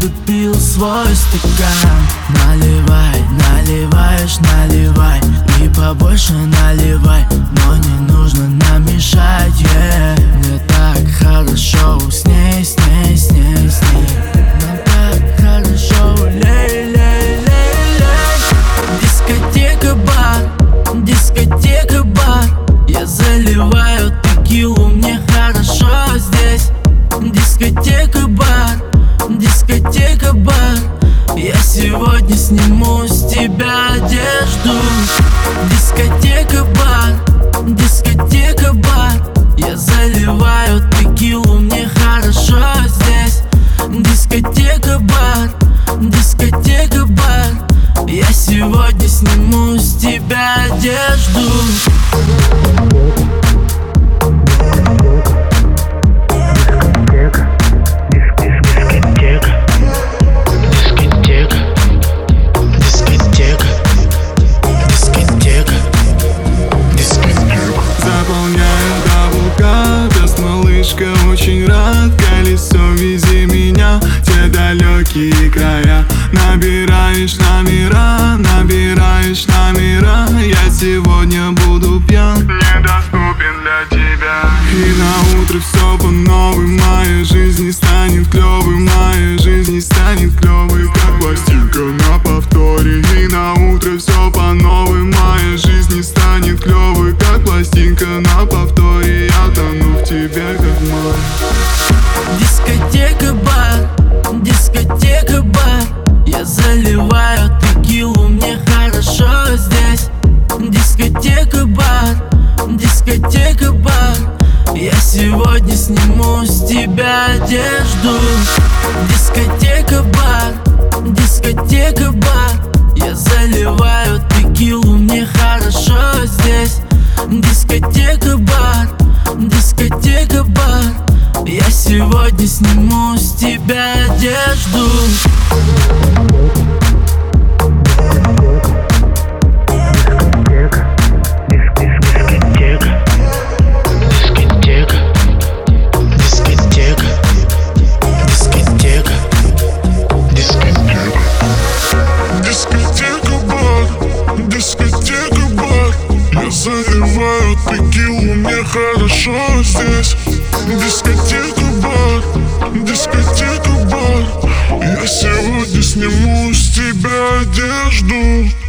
допил свой стакан. Наливай, наливаешь, наливай, и побольше наливай, но не нужно нам мешать, Мне так хорошо с ней, с ней, с ней, с ней. Нам так хорошо, лей, лей, лей, лей. Дискотека, бар, дискотека, бар. Я заливаю текилу, мне хорошо здесь. Дискотека, бар, дискотека, бар. Я сегодня сниму с тебя одежду. Дискотека, бар, дискотека, бар. Я заливаю текилу, мне хорошо здесь. Дискотека, бар, дискотека, бар. Я сегодня сниму с тебя одежду. Очень рад, колесо, вези меня в те далекие края. Набираешь номера, набираешь номера. Я сегодня буду пьян, недоступен для тебя. И на утро все по новой. Моя жизнь не станет клёвой, моя жизнь не станет клёвой, как пластинка на повторе. И на утро все по новой. Моя жизнь не станет клёвой, как пластинка на повторе. Я тону в тебе, как море. Дискотека, бар, дискотека, бар. Я заливаю текилу, мне хорошо здесь. Дискотека, бар, дискотека, бар. Я сегодня сниму с тебя одежду. Дискотека, бар, дискотека, бар. Я заливаю текилу, мне хорошо здесь. Дискотека, бар, дискотека, бар. Я сегодня сниму с тебя одежду. Заливаю текилу, мне хорошо здесь. Дискотека, бар, дискотека, бар. Я сегодня сниму с тебя одежду.